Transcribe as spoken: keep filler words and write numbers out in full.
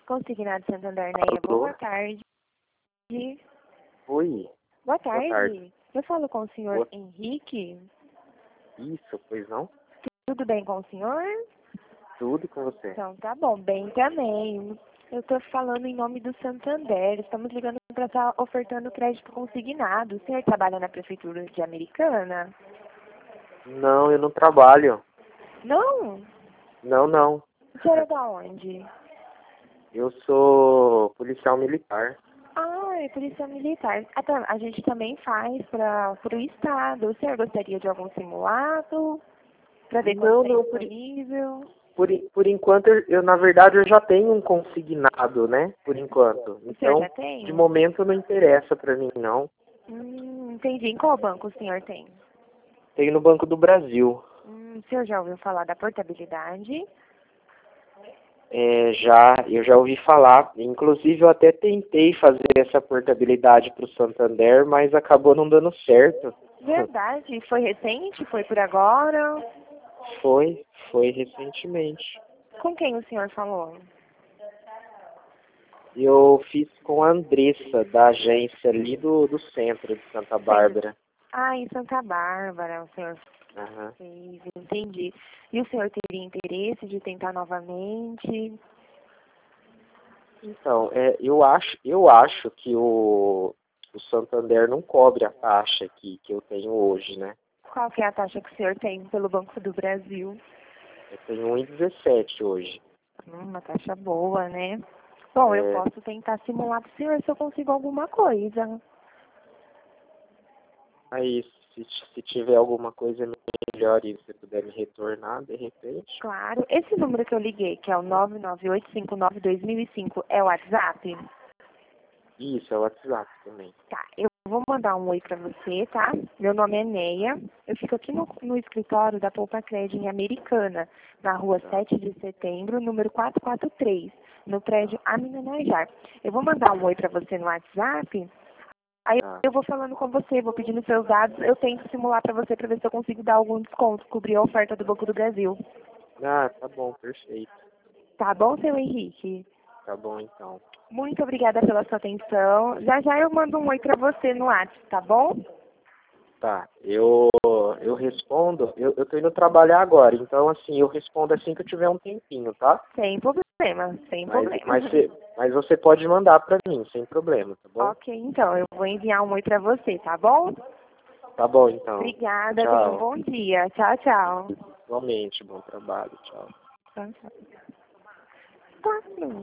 Consignado Santander, Neia. Boa tarde. Oi. Boa tarde. Boa tarde. Eu falo com o senhor Boa... Henrique. Isso, pois não? Tudo bem com o senhor? Tudo com você. Então, tá bom. Bem também. Eu estou falando em nome do Santander. Estamos ligando para estar ofertando crédito consignado. O senhor trabalha na Prefeitura de Americana? Não, eu não trabalho. Não? Não, não. O senhor é da onde? Eu sou policial militar. Ah, é polícia militar. Ah, tá. A gente também faz para o Estado. O senhor gostaria de algum simulado? Para ver Não, quando tem não, por, disponível? por, por enquanto, eu, eu, na verdade, eu já tenho um consignado, né? Por enquanto. O senhor Então, já tem? de momento, não interessa pra mim, não. Hum, entendi. Em qual banco o senhor tem? Tenho no Banco do Brasil. Hum, o senhor já ouviu falar da portabilidade? É, já, eu já ouvi falar. Inclusive, eu até tentei fazer essa portabilidade para o Santander, mas acabou não dando certo. Verdade. Foi recente? Foi por agora? Foi, foi recentemente. Com quem o senhor falou? Eu fiz com a Andressa, da agência ali do, do centro de Santa Bárbara. Ah, em Santa Bárbara, o senhor Uhum. fez, entendi. E o senhor teria interesse de tentar novamente? Então, é, eu acho, eu acho que o, o Santander não cobre a taxa que, que eu tenho hoje, né? Qual que é a taxa que o senhor tem pelo Banco do Brasil? Eu tenho um vírgula dezessete hoje. Hum, uma taxa boa, né? Bom, eu É, posso tentar simular para o senhor se eu consigo alguma coisa. aí, se, se tiver alguma coisa melhor e você puder me retornar, de repente. Claro. Esse número que eu liguei, que é o nove nove oito cinco nove dois mil e cinco, é o WhatsApp? Isso, é o WhatsApp também. Tá, eu vou mandar um oi pra você, tá? Meu nome é Neia. Eu fico aqui no, no escritório da Poupa Cred em Americana, na rua Tá. sete de setembro, número quatrocentos e quarenta e três, no prédio Aminanajar. Eu vou mandar um oi pra você no WhatsApp, aí Tá. eu vou falando com você, vou pedindo seus dados, eu tento simular pra você pra ver se eu consigo dar algum desconto, cobrir a oferta do Banco do Brasil. Ah, tá bom, perfeito. Tá bom, seu Henrique? Tá bom, então. Muito obrigada pela sua atenção. Já já eu mando um oi pra você no WhatsApp, tá bom? Tá, eu, eu respondo, eu, eu tô indo trabalhar agora, então assim, eu respondo assim que eu tiver um tempinho, tá? Sem problema, sem Mas, problema. mas, você, mas você pode mandar pra mim, sem problema, tá bom? Ok, então, eu vou enviar um oi pra você, tá bom? Tá bom, então. Obrigada, tenha um Tchau. bom dia. Tchau, tchau. Igualmente, bom trabalho, tchau. Tchau, tchau. Tá, sim.